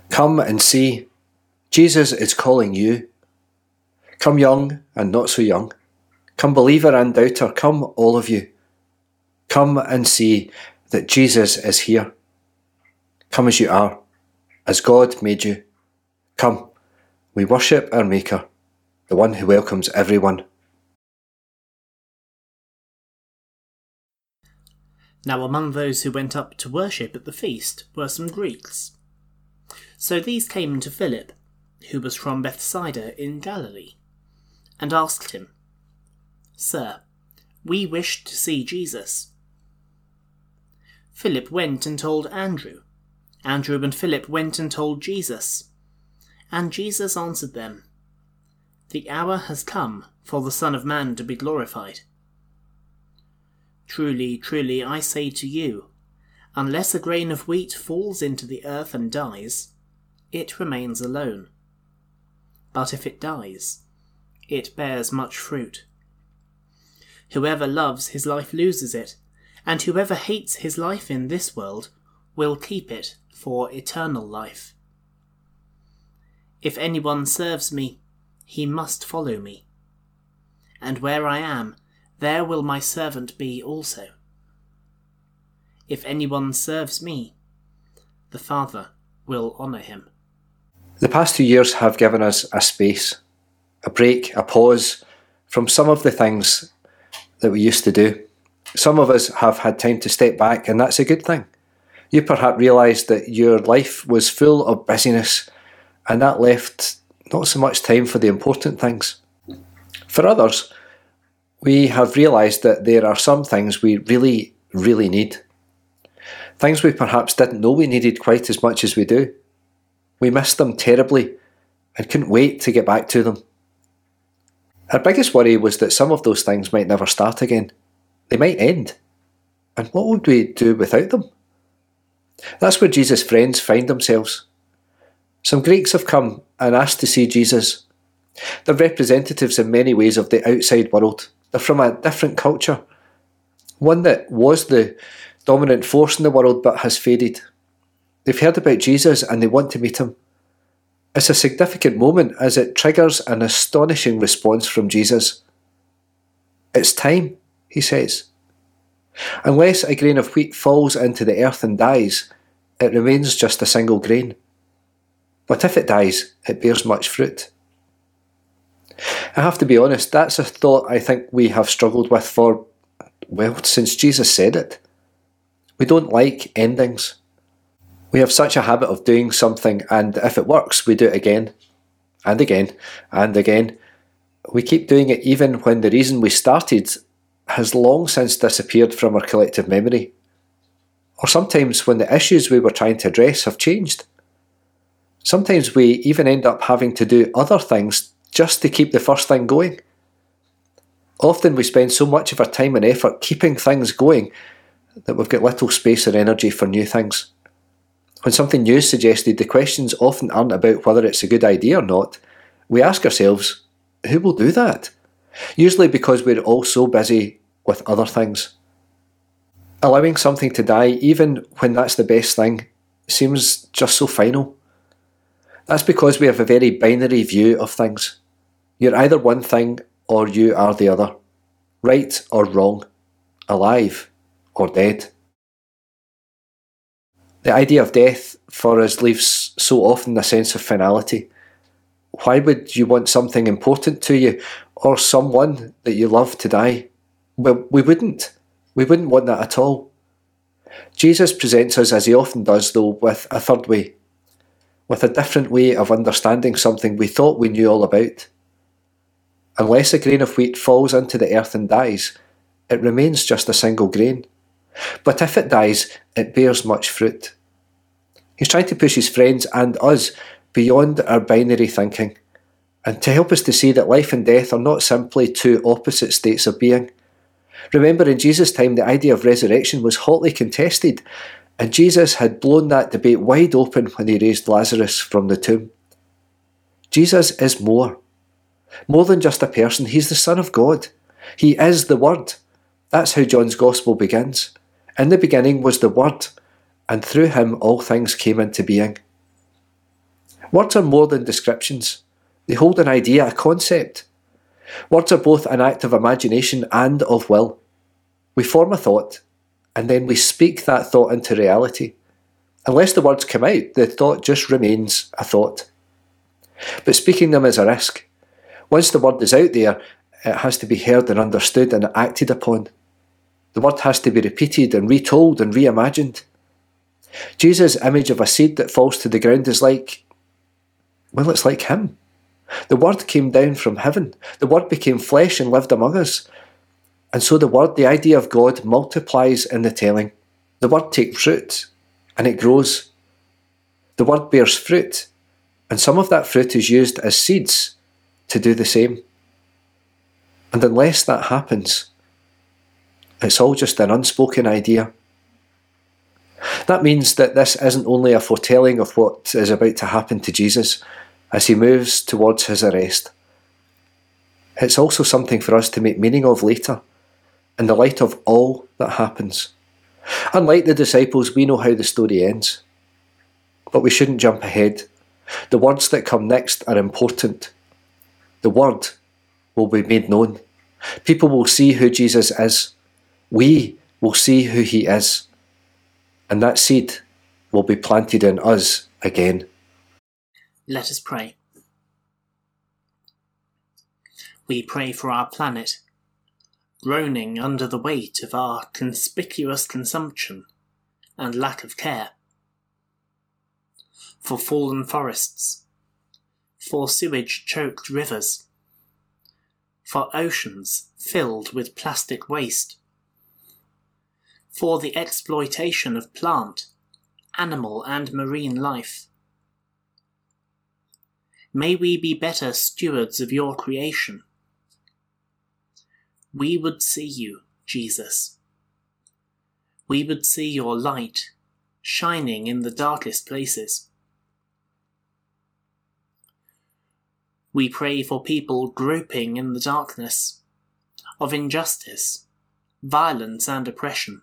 Come and see. Jesus is calling you. Come young and not so young. Come believer and doubter. Come all of you. Come and see that Jesus is here. Come as you are, as God made you. Come, we worship our Maker, the one who welcomes everyone. Now among those who went up to worship at the feast were some Greeks. So these came to Philip, who was from Bethsaida in Galilee, and asked him, "Sir, we wish to see Jesus." Philip went and told Andrew. Andrew and Philip went and told Jesus. And Jesus answered them, "The hour has come for the Son of Man to be glorified. Truly, truly, I say to you, unless a grain of wheat falls into the earth and dies, it remains alone. But if it dies, it bears much fruit. Whoever loves his life loses it, and whoever hates his life in this world will keep it for eternal life. If anyone serves me, he must follow me. And where I am, there will my servant be also. If anyone serves me, the Father will honour him." The past 2 years have given us a space, a break, a pause from some of the things that we used to do. Some of us have had time to step back, and that's a good thing. You perhaps realised that your life was full of busyness, and that left not so much time for the important things. For others, we have realised that there are some things we really, really need. Things we perhaps didn't know we needed quite as much as we do. We missed them terribly and couldn't wait to get back to them. Our biggest worry was that some of those things might never start again. They might end. And what would we do without them? That's where Jesus' friends find themselves. Some Greeks have come and asked to see Jesus. They're representatives in many ways of the outside world. They're from a different culture, one that was the dominant force in the world but has faded. They've heard about Jesus and they want to meet him. It's a significant moment as it triggers an astonishing response from Jesus. "It's time," he says. "Unless a grain of wheat falls into the earth and dies, it remains just a single grain. But if it dies, it bears much fruit." I have to be honest, that's a thought I think we have struggled with since Jesus said it. We don't like endings. We have such a habit of doing something, and if it works, we do it again, and again, and again. We keep doing it even when the reason we started has long since disappeared from our collective memory. Or sometimes when the issues we were trying to address have changed. Sometimes we even end up having to do other things just to keep the first thing going. Often we spend so much of our time and effort keeping things going that we've got little space or energy for new things. When something new is suggested, the questions often aren't about whether it's a good idea or not. We ask ourselves, who will do that? Usually because we're all so busy with other things. Allowing something to die, even when that's the best thing, seems just so final. That's because we have a very binary view of things. You're either one thing or you are the other. Right or wrong. Alive or dead. The idea of death for us leaves so often a sense of finality. Why would you want something important to you or someone that you love to die? Well, we wouldn't. We wouldn't want that at all. Jesus presents us, as he often does though, with a third way. With a different way of understanding something we thought we knew all about. Unless a grain of wheat falls into the earth and dies, it remains just a single grain. But if it dies, it bears much fruit. He's trying to push his friends and us beyond our binary thinking, and to help us to see that life and death are not simply two opposite states of being. Remember, in Jesus' time, the idea of resurrection was hotly contested, and Jesus had blown that debate wide open when he raised Lazarus from the tomb. Jesus is more. More than just a person, he's the Son of God. He is the Word. That's how John's Gospel begins. In the beginning was the Word, and through him all things came into being. Words are more than descriptions. They hold an idea, a concept. Words are both an act of imagination and of will. We form a thought, and then we speak that thought into reality. Unless the words come out, the thought just remains a thought. But speaking them is a risk. Once the word is out there, it has to be heard and understood and acted upon. The word has to be repeated and retold and reimagined. Jesus' image of a seed that falls to the ground is like, well, it's like him. The word came down from heaven. The word became flesh and lived among us. And so the word, the idea of God, multiplies in the telling. The word takes root and it grows. The word bears fruit, and some of that fruit is used as seeds to do the same. And unless that happens, it's all just an unspoken idea. That means that this isn't only a foretelling of what is about to happen to Jesus as he moves towards his arrest. It's also something for us to make meaning of later, in the light of all that happens. Unlike the disciples, we know how the story ends. But we shouldn't jump ahead. The words that come next are important. The word will be made known. People will see who Jesus is. We will see who he is. And that seed will be planted in us again. Let us pray. We pray for our planet, groaning under the weight of our conspicuous consumption and lack of care. For fallen forests, for sewage-choked rivers, for oceans filled with plastic waste, for the exploitation of plant, animal and marine life. May we be better stewards of your creation. We would see you, Jesus. We would see your light shining in the darkest places. We pray for people groping in the darkness of injustice, violence and oppression.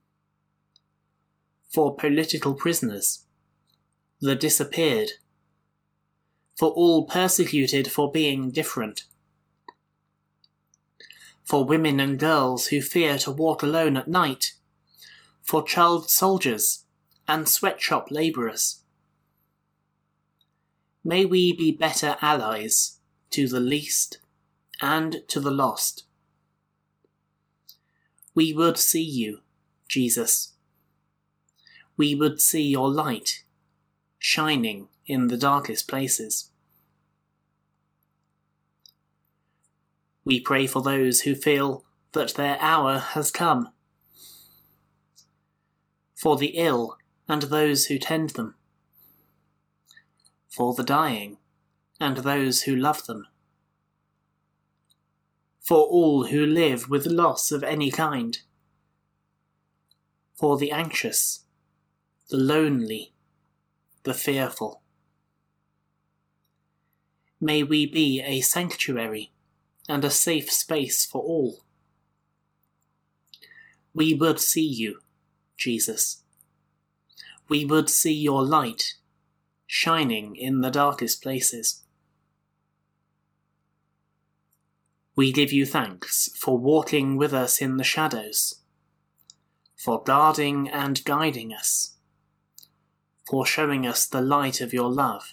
For political prisoners, the disappeared, for all persecuted for being different. For women and girls who fear to walk alone at night, for child soldiers and sweatshop labourers. May we be better allies to the least and to the lost. We would see you, Jesus. We would see your light shining in the darkest places. We pray for those who feel that their hour has come, for the ill and those who tend them, for the dying and those who love them, for all who live with loss of any kind, for the anxious, the lonely, the fearful. May we be a sanctuary and a safe space for all. We would see you, Jesus. We would see your light shining in the darkest places. We give you thanks for walking with us in the shadows, for guarding and guiding us, for showing us the light of your love.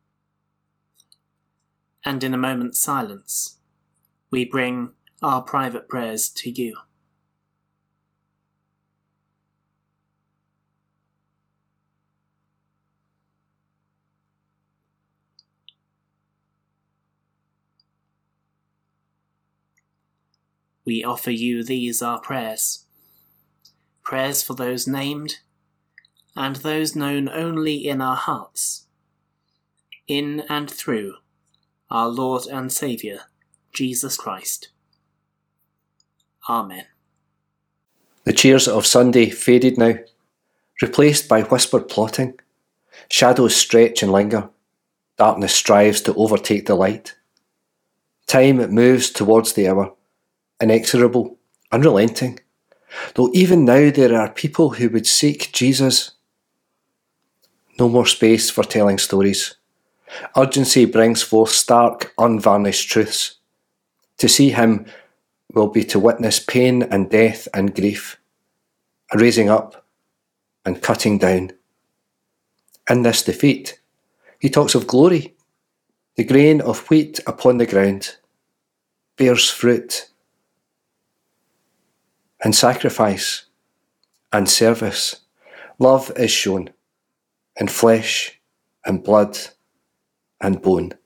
And in a moment's silence, we bring our private prayers to you. We offer you these our prayers. Prayers for those named, and those known only in our hearts, in and through our Lord and Saviour, Jesus Christ. Amen. The cheers of Sunday faded now, replaced by whispered plotting. Shadows stretch and linger. Darkness strives to overtake the light. Time moves towards the hour, inexorable, unrelenting, though even now there are people who would seek Jesus. No more space for telling stories. Urgency brings forth stark, unvarnished truths. To see him will be to witness pain and death and grief, a raising up and cutting down. In this defeat, he talks of glory. The grain of wheat upon the ground bears fruit, and sacrifice and service. Love is shown in flesh and blood and bone.